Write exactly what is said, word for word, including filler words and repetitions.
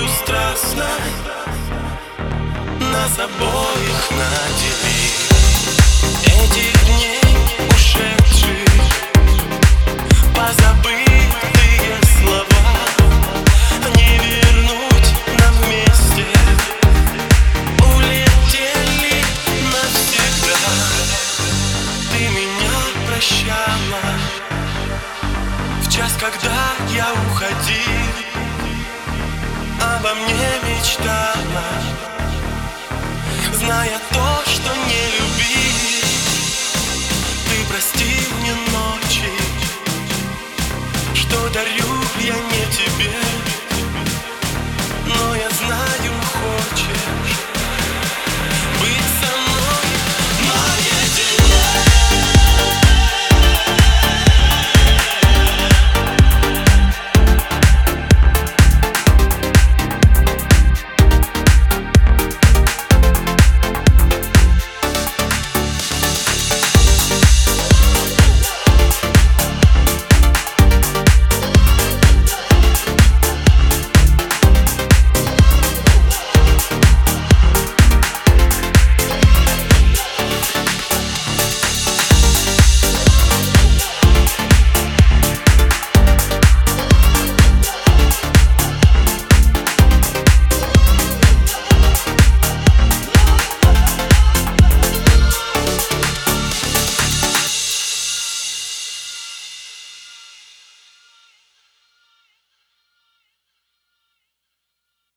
тобою страстно нас обоих надели. Этих дней ушедших, позабытые слова не вернуть нам вместе, улетели навсегда. Ты меня прощала в час, когда я уходил, обо мне мечтала, зная то, что не любил. Ты прости мне ночи, что дарю я не тебе.